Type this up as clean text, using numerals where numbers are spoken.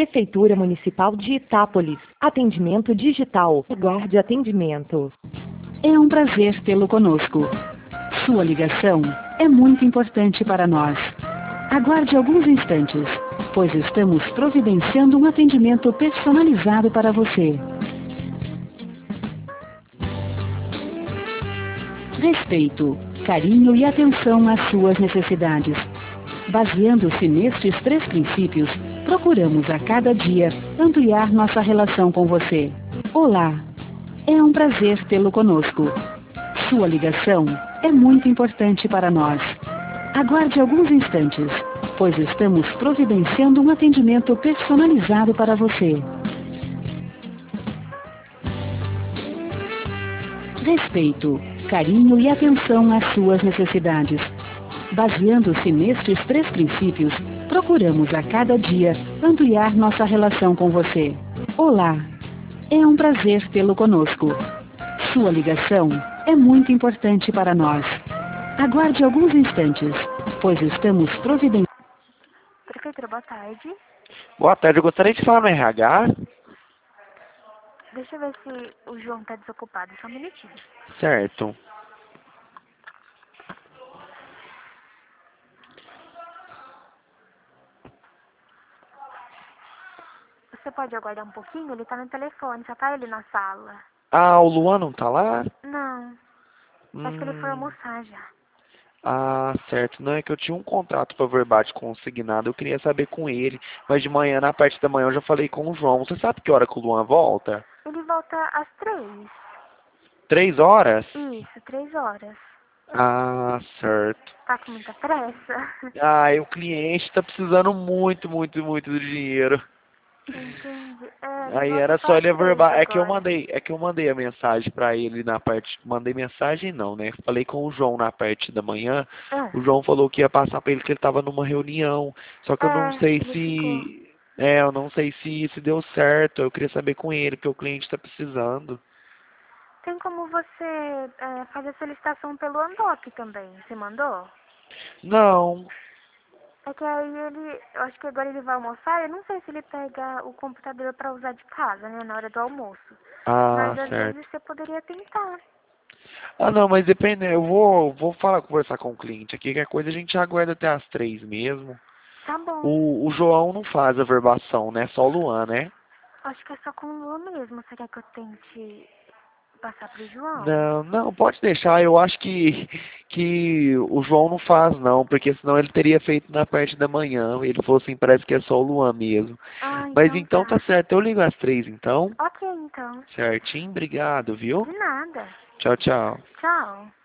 Prefeitura Municipal de Itápolis. Atendimento digital. Aguarde atendimento. É um prazer tê-lo conosco. Sua ligação é muito importante para nós. Aguarde alguns instantes, pois estamos providenciando um atendimento personalizado para você. Respeito, carinho e atenção às suas necessidades. Baseando-se nestes 3 princípios, procuramos a cada dia ampliar nossa relação com você. Olá! É um prazer tê-lo conosco. Sua ligação é muito importante para nós. Aguarde alguns instantes, pois estamos providenciando um atendimento personalizado para você. Respeito, carinho e atenção às suas necessidades. Baseando-se nestes 3 princípios, procuramos a cada dia ampliar nossa relação com você. Olá! É um prazer tê-lo conosco. Sua ligação é muito importante para nós. Aguarde alguns instantes, pois estamos providenciando... Prefeitura, boa tarde. Boa tarde, eu gostaria de falar no RH. Deixa eu ver se o João está desocupado, só um minutinho. Certo. Você pode aguardar um pouquinho? Ele tá no telefone, só tá ele na sala. Ah, o Luan não tá lá? Não, acho que ele foi almoçar já. Ah, certo. Não, é que eu tinha um contrato para verbate consignado, eu queria saber com ele. Mas de manhã, na parte da manhã, eu já falei com o João. Você sabe que hora que o Luan volta? Ele volta às 3. 3 horas? Isso, 3 horas. Ah, certo. Tá com muita pressa? Ah, e o cliente tá precisando muito, muito, muito do dinheiro. Entendi. Aí volta era só só às ele 3 averbar. agora. É que eu mandei a mensagem pra ele na parte. Mandei mensagem não, né? Falei com o João na parte da manhã. Ah, O João falou que ia passar pra ele que ele tava numa reunião. Só que eu não sei ele ficou. se. É, eu não sei se deu certo. Eu queria saber com ele, porque o cliente tá precisando. Tem como você fazer a solicitação pelo Andoc também, você mandou? Não. É que aí eu acho que agora ele vai almoçar, eu não sei se ele pega o computador pra usar de casa, né, na hora do almoço. Ah, Mas às certo. vezes você poderia tentar. Ah, não, mas depende. Eu vou falar, conversar com o cliente aqui. Qualquer coisa a gente aguarda até as 3 mesmo. Tá bom. O João não faz a verbação, né? Só o Luan, né? Acho que é só com o Lua mesmo. Você quer que eu tente passar pro João? Não, não, pode deixar. Eu acho que o João não faz, não, porque senão ele teria feito na parte da manhã. Ele falou assim, parece que é só o Luan mesmo. Ah, Mas então então tá. tá certo, eu ligo às 3 então. Ok, então. Certinho, obrigado, viu? De nada. Tchau, tchau. Tchau.